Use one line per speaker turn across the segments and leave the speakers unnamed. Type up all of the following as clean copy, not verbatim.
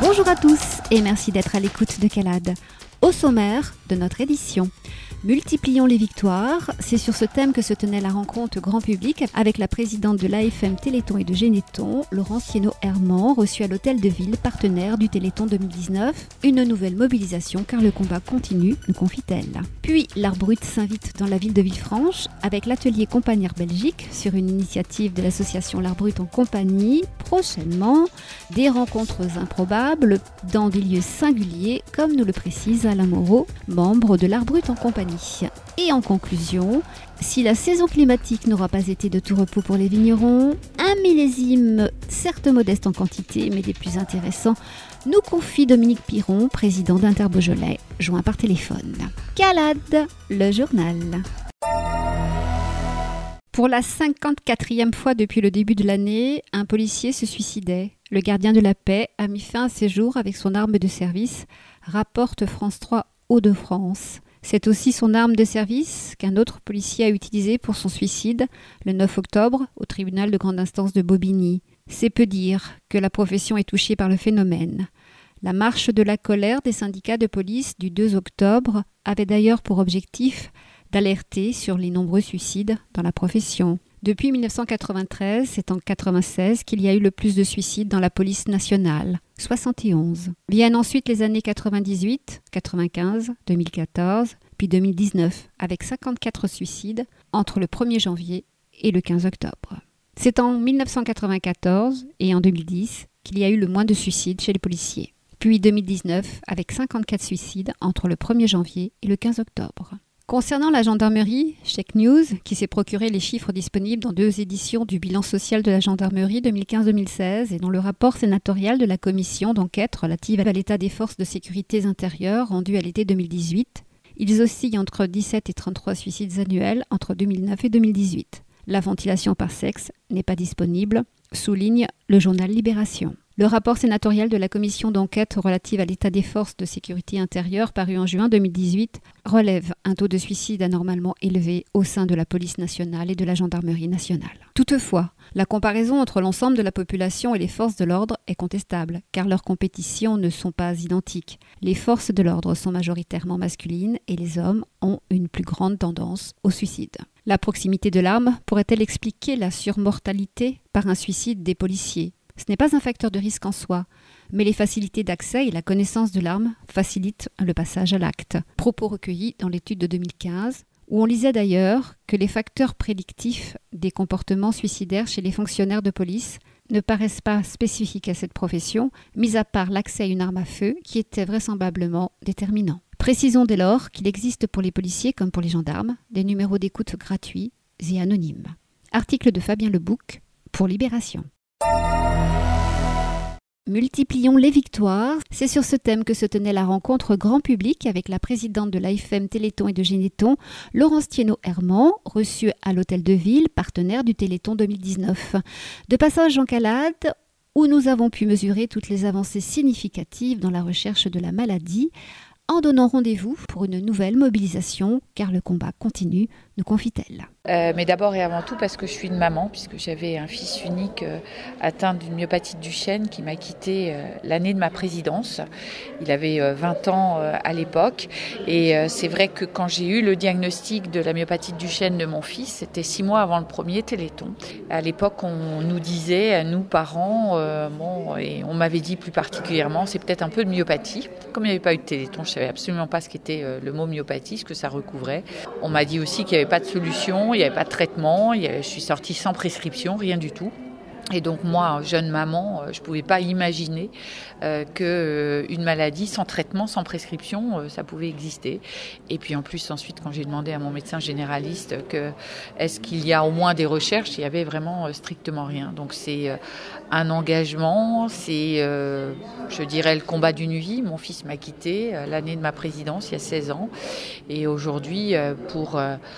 Bonjour à tous et merci d'être à l'écoute de Calade. Au sommaire de notre édition, multiplions les victoires, c'est sur ce thème que se tenait la rencontre grand public avec la présidente de l'AFM Téléthon et de Généthon, Laurence Thiénot-Herman, reçue à l'Hôtel de Ville, partenaire du Téléthon 2019. Une nouvelle mobilisation car le combat continue, nous confie-t-elle. Puis l'Art Brut s'invite dans la ville de Villefranche avec l'atelier Compagnière Belgique sur une initiative de l'association L'Art Brut en compagnie. Prochainement, des rencontres improbables dans des lieux singuliers comme nous le précise Alain Moreau, membre de l'Art Brut en compagnie. Et en conclusion, si la saison climatique n'aura pas été de tout repos pour les vignerons, un millésime certes modeste en quantité mais des plus intéressants, nous confie Dominique Piron, président d'Inter-Beaujolais, joint par téléphone. Calade, le journal. Pour la 54e fois depuis le début de l'année, un policier se suicidait. Le gardien de la paix a mis fin à ses jours avec son arme de service, rapporte France 3 Hauts-de-France. C'est aussi son arme de service qu'un autre policier a utilisée pour son suicide le 9 octobre au tribunal de grande instance de Bobigny. C'est peu dire que la profession est touchée par le phénomène. La marche de la colère des syndicats de police du 2 octobre avait d'ailleurs pour objectif d'alerter sur les nombreux suicides dans la profession. Depuis 1993, c'est en 1996 qu'il y a eu le plus de suicides dans la police nationale, 71. Viennent ensuite les années 98, 95, 2014, puis 2019, avec 54 suicides entre le 1er janvier et le 15 octobre. C'est en 1994 et en 2010 qu'il y a eu le moins de suicides chez les policiers. Puis 2019, avec 54 suicides entre le 1er janvier et le 15 octobre. Concernant la gendarmerie, Check News, qui s'est procuré les chiffres disponibles dans 2 éditions du bilan social de la gendarmerie 2015-2016 et dans le rapport sénatorial de la commission d'enquête relative à l'état des forces de sécurité intérieure rendu à l'été 2018, ils oscillent entre 17 et 33 suicides annuels entre 2009 et 2018. La ventilation par sexe n'est pas disponible, souligne le journal Libération. Le rapport sénatorial de la commission d'enquête relative à l'état des forces de sécurité intérieure paru en juin 2018 relève un taux de suicide anormalement élevé au sein de la police nationale et de la gendarmerie nationale. Toutefois, la comparaison entre l'ensemble de la population et les forces de l'ordre est contestable, car leurs compétitions ne sont pas identiques. Les forces de l'ordre sont majoritairement masculines et les hommes ont une plus grande tendance au suicide. La proximité de l'arme pourrait-elle expliquer la surmortalité par un suicide des policiers ? Ce n'est pas un facteur de risque en soi, mais les facilités d'accès et la connaissance de l'arme facilitent le passage à l'acte. Propos recueillis dans l'étude de 2015, où on lisait d'ailleurs que les facteurs prédictifs des comportements suicidaires chez les fonctionnaires de police ne paraissent pas spécifiques à cette profession, mis à part l'accès à une arme à feu qui était vraisemblablement déterminant. Précisons dès lors qu'il existe pour les policiers comme pour les gendarmes des numéros d'écoute gratuits et anonymes. Article de Fabien Lebouc pour Libération. Multiplions les victoires, c'est sur ce thème que se tenait la rencontre grand public avec la présidente de l'AFM Téléthon et de Généthon, Laurence Thiénot-Herman, reçue à l'Hôtel de Ville, partenaire du Téléthon 2019. De passage en Calade, où nous avons pu mesurer toutes les avancées significatives dans la recherche de la maladie, en donnant rendez-vous pour une nouvelle mobilisation, car le combat continue, nous confie-t-elle.
Mais d'abord et avant tout parce que je suis une maman, puisque j'avais un fils unique atteint d'une myopathie de Duchenne qui m'a quitté l'année de ma présidence. Il avait 20 ans à l'époque et c'est vrai que quand j'ai eu le diagnostic de la myopathie de Duchenne de mon fils, c'était 6 mois avant le premier Téléthon. À l'époque, on nous disait, nous parents, et on m'avait dit plus particulièrement, c'est peut-être un peu de myopathie. Comme il n'y avait pas eu de Téléthon, je ne savais absolument pas ce qu'était le mot myopathie, ce que ça recouvrait. On m'a dit aussi qu'il n'y avait pas de solution, il n'y avait pas de traitement, je suis sortie sans prescription, rien du tout. Et donc moi, jeune maman, je ne pouvais pas imaginer qu'une maladie sans traitement, sans prescription, ça pouvait exister. Et puis en plus, ensuite, quand j'ai demandé à mon médecin généraliste est-ce qu'il y a au moins des recherches, il y avait vraiment strictement rien. Donc c'est un engagement, c'est, je dirais, le combat d'une vie. Mon fils m'a quitté l'année de ma présidence, il y a 16 ans. Et aujourd'hui, pour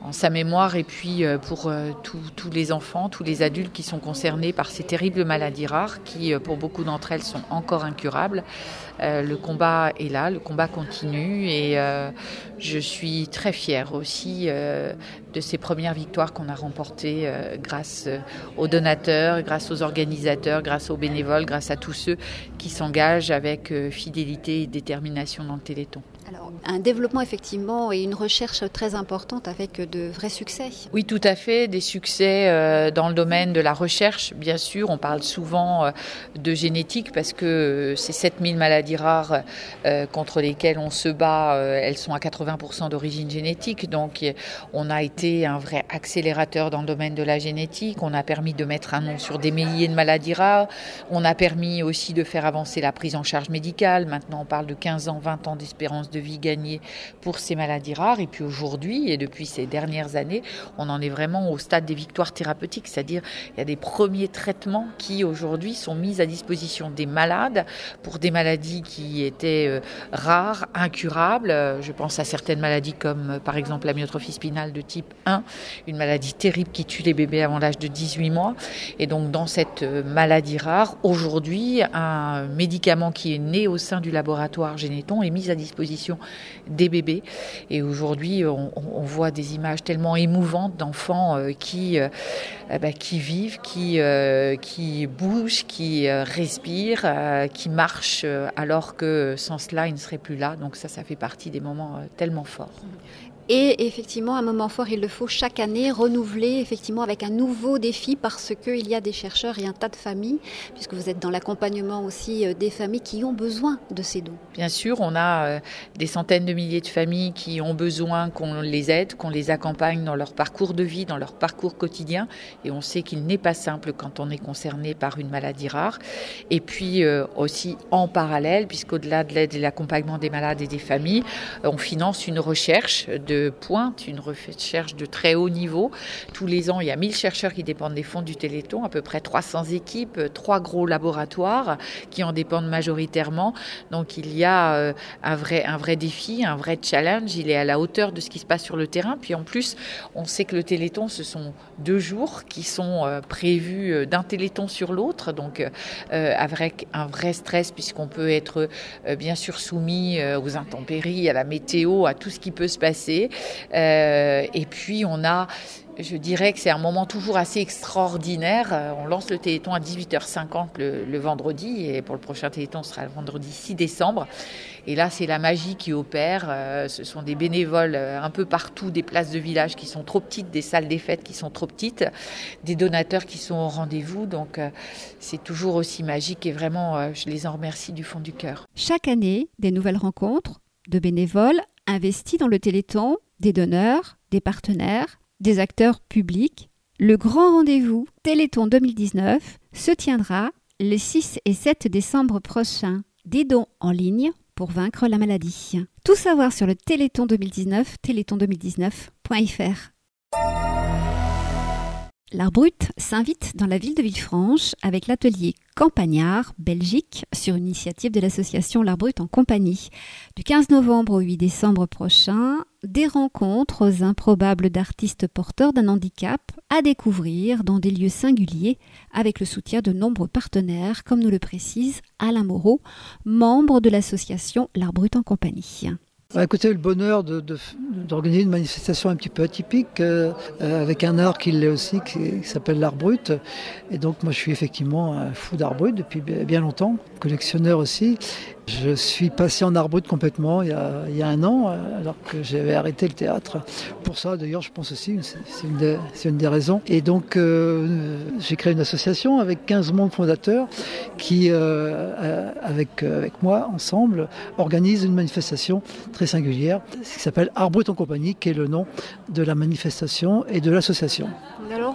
en sa mémoire et puis pour tous les enfants, tous les adultes qui sont concernés par ces terribles maladies rares qui, pour beaucoup d'entre elles, sont encore incurables. Le combat est là, le combat continue et je suis très fière aussi de ces premières victoires qu'on a remportées grâce aux donateurs, grâce aux organisateurs, grâce aux bénévoles, grâce à tous ceux qui s'engagent avec fidélité et détermination dans le Téléthon.
Alors, un développement effectivement et une recherche très importante avec de vrais succès.
Oui, tout à fait, des succès dans le domaine de la recherche, bien sûr. On parle souvent de génétique parce que ces 7000 maladies rares contre lesquelles on se bat, elles sont à 80% d'origine génétique. Donc, on a été un vrai accélérateur dans le domaine de la génétique. On a permis de mettre un nom sur des milliers de maladies rares. On a permis aussi de faire avancer la prise en charge médicale. Maintenant, on parle de 15 ans, 20 ans d'espérance de vie gagnée pour ces maladies rares. Et puis aujourd'hui, et depuis ces dernières années, on en est vraiment au stade des victoires thérapeutiques, c'est-à-dire il y a des premiers traitements qui aujourd'hui sont mis à disposition des malades pour des maladies qui étaient rares, incurables. Je pense à certaines maladies comme par exemple la myotrophie spinale de type 1, une maladie terrible qui tue les bébés avant l'âge de 18 mois. Et donc dans cette maladie rare, aujourd'hui, un médicament qui est né au sein du laboratoire Généton est mis à disposition des bébés. Et aujourd'hui, on voit des images tellement émouvantes d'enfants qui vivent, qui bougent, qui respirent, qui marchent, alors que sans cela, ils ne seraient plus là. Donc ça fait partie des moments tellement forts.
Et effectivement, un moment fort, il le faut chaque année renouveler effectivement avec un nouveau défi parce qu'il y a des chercheurs et un tas de familles, puisque vous êtes dans l'accompagnement aussi des familles qui ont besoin de ces dons.
Bien sûr, on a des centaines de milliers de familles qui ont besoin qu'on les aide, qu'on les accompagne dans leur parcours de vie, dans leur parcours quotidien. Et on sait qu'il n'est pas simple quand on est concerné par une maladie rare. Et puis aussi en parallèle, puisqu'au-delà de l'aide et l'accompagnement des malades et des familles, on finance une recherche de pointe, une recherche de très haut niveau. Tous les ans, il y a 1000 chercheurs qui dépendent des fonds du Téléthon, à peu près 300 équipes, 3 gros laboratoires qui en dépendent majoritairement. Donc il y a un vrai défi, un vrai challenge. Il est à la hauteur de ce qui se passe sur le terrain. Puis en plus, on sait que le Téléthon, ce sont 2 jours qui sont prévus d'un Téléthon sur l'autre. Donc avec un vrai stress puisqu'on peut être bien sûr soumis aux intempéries, à la météo, à tout ce qui peut se passer. Et puis je dirais que c'est un moment toujours assez extraordinaire. On lance le Téléthon à 18h50 le vendredi et pour le prochain Téléthon, ce sera le vendredi 6 décembre. Et là, c'est la magie qui opère. Ce sont des bénévoles un peu partout, des places de village qui sont trop petites, des salles des fêtes qui sont trop petites, des donateurs qui sont au rendez-vous. Donc, c'est toujours aussi magique et vraiment, je les en remercie du fond du cœur.
Chaque année, des nouvelles rencontres de bénévoles investis dans le Téléthon, des donneurs, des partenaires, des acteurs publics. Le grand rendez-vous Téléthon 2019 se tiendra les 6 et 7 décembre prochains. Des dons en ligne pour vaincre la maladie. Tout savoir sur le Téléthon 2019, téléthon2019.fr. L'Art Brut s'invite dans la ville de Villefranche avec l'atelier Campagnard, Belgique, sur une initiative de l'association L'Art Brut en compagnie. Du 15 novembre au 8 décembre prochain, des rencontres improbables d'artistes porteurs d'un handicap à découvrir dans des lieux singuliers avec le soutien de nombreux partenaires, comme nous le précise Alain Moreau, membre de l'association L'Art Brut en compagnie.
Écoutez, le bonheur d'organiser une manifestation un petit peu atypique avec un art qui l'est aussi, qui s'appelle l'art brut. Et donc moi je suis effectivement un fou d'art brut depuis bien longtemps, collectionneur aussi. Je suis passé en art brut complètement il y a un an, alors que j'avais arrêté le théâtre. Pour ça, d'ailleurs, je pense aussi, c'est une des raisons. Et donc, j'ai créé une association avec 15 membres fondateurs qui, avec moi, ensemble, organisent une manifestation très singulière qui s'appelle Art Brut en compagnie, qui est le nom de la manifestation et de l'association.
Alors,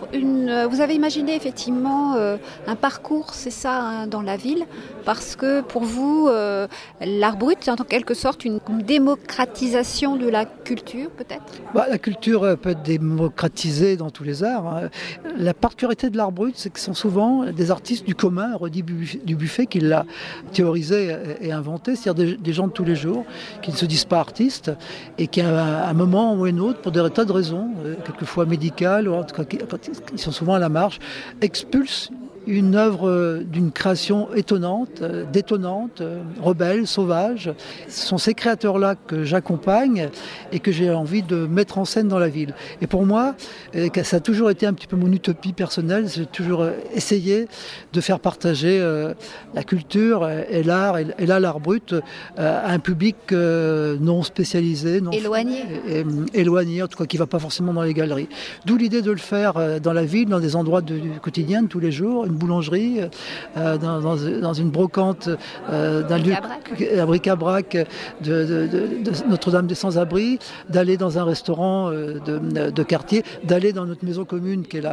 Alors, vous avez imaginé effectivement un parcours, c'est ça, hein, dans la ville, parce que pour vous, l'art brut, c'est en quelque sorte une démocratisation de la culture, peut-être ?
La culture peut être démocratisée dans tous les arts, hein. La particularité de l'art brut, c'est que ce sont souvent des artistes du commun, Rudy Dubuffet, qui l'a théorisé et inventé, c'est-à-dire des gens de tous les jours, qui ne se disent pas artistes, et qui à un moment ou un autre, pour des tas de raisons, quelquefois médicales, ou en tout cas qui sont souvent à la marge, expulsent une œuvre d'une création étonnante, détonnante, rebelle, sauvage. Ce sont ces créateurs-là que j'accompagne et que j'ai envie de mettre en scène dans la ville. Et pour moi, ça a toujours été un petit peu mon utopie personnelle. J'ai toujours essayé de faire partager la culture et l'art, et là l'art brut, à un public non spécialisé, non éloigné, en tout cas qui ne va pas forcément dans les galeries. D'où l'idée de le faire dans la ville, dans des endroits du quotidien, de tous les jours, une boulangerie, dans une brocante d'un lieu, un bric-à-brac de Notre-Dame des Sans-Abris, d'aller dans un restaurant de quartier, d'aller dans notre maison commune qui est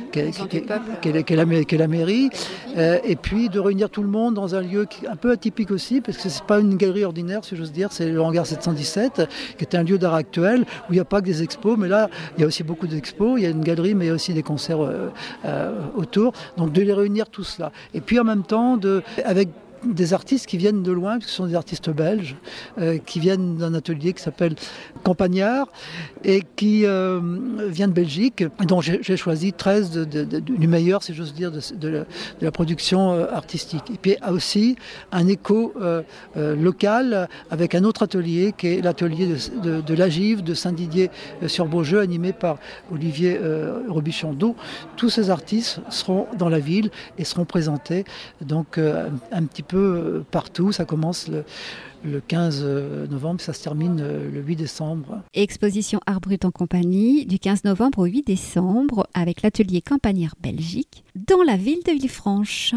la mairie, et puis de réunir tout le monde dans un lieu un peu atypique aussi, parce que c'est pas une galerie ordinaire, si j'ose dire, c'est le hangar 717, qui est un lieu d'art actuel, où il n'y a pas que des expos, mais là, il y a aussi beaucoup d'expos, il y a une galerie, mais il y a aussi des concerts autour, donc de les réunir tout cela. Et puis en même temps, avec des artistes qui viennent de loin, parce que ce sont des artistes belges, qui viennent d'un atelier qui s'appelle Campagnard, et qui vient de Belgique, dont j'ai choisi 13 du meilleur, si j'ose dire, de la production artistique. Et puis aussi un écho local avec un autre atelier, qui est l'atelier de l'Agive de Saint-Didier-sur-Beaujeu, animé par Olivier Robichon. Donc tous ces artistes seront dans la ville et seront présentés donc un petit peu partout. Ça commence le 15 novembre, ça se termine le 8 décembre.
Exposition Art Brut en compagnie du 15 novembre au 8 décembre avec l'atelier Campagnard Belgique dans la ville de Villefranche.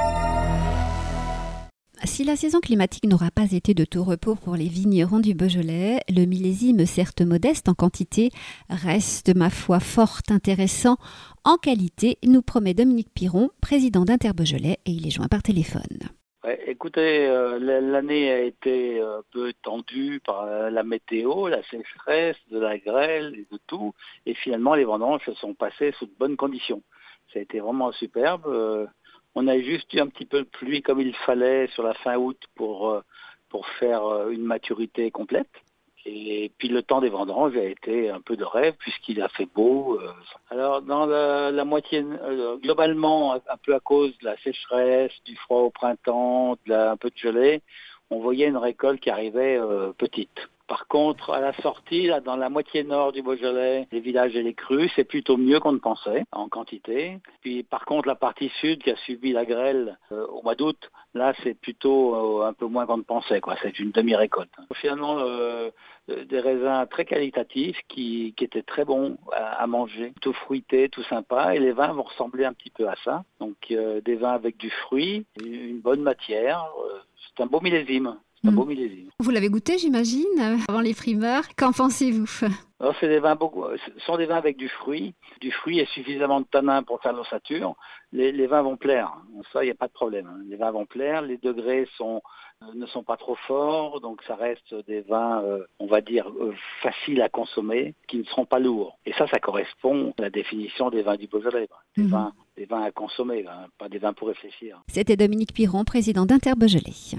Si la saison climatique n'aura pas été de tout repos pour les vignerons du Beaujolais, le millésime, certes modeste en quantité, reste, ma foi, fort intéressant en qualité, nous promet Dominique Piron, président d'Inter-Beaujolais, et il est joint par téléphone.
Ouais, écoutez, l'année a été un peu tendue par la météo, la sécheresse, de la grêle et de tout. Et finalement, les vendanges se sont passées sous de bonnes conditions. Ça a été vraiment superbe. On a juste eu un petit peu de pluie comme il fallait sur la fin août pour faire une maturité complète. Et puis le temps des vendanges a été un peu de rêve puisqu'il a fait beau. Alors dans la moitié, globalement, un peu à cause de la sécheresse, du froid au printemps, un peu de gelée, on voyait une récolte qui arrivait petite. Par contre, à la sortie, là, dans la moitié nord du Beaujolais, les villages et les crues, c'est plutôt mieux qu'on ne pensait en quantité. Puis par contre, la partie sud qui a subi la grêle au mois d'août, là, c'est plutôt un peu moins qu'on ne pensait, quoi. C'est une demi-récolte. Finalement, des raisins très qualitatifs qui étaient très bons à manger, tout fruité, tout sympa. Et les vins vont ressembler un petit peu à ça. Donc des vins avec du fruit, une bonne matière. C'est un beau millésime.
Vous l'avez goûté, j'imagine, avant les primeurs. Qu'en pensez-vous ?
Alors, ce sont des vins avec du fruit et suffisamment de tanin pour faire l'ossature. Les vins vont plaire. Ça, il n'y a pas de problème. Les vins vont plaire. Les degrés ne sont pas trop forts. Donc, ça reste des vins, on va dire, faciles à consommer, qui ne seront pas lourds. Et ça correspond à la définition des vins du Beaujolais. Des vins à consommer, pas des vins pour réfléchir.
C'était Dominique Piron, président d'Inter-Beaujolais.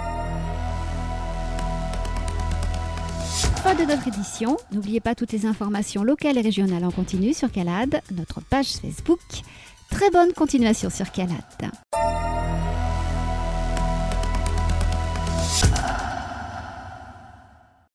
Fin de notre édition. N'oubliez pas toutes les informations locales et régionales en continu sur CALAD, notre page Facebook. Très bonne continuation sur CALAD.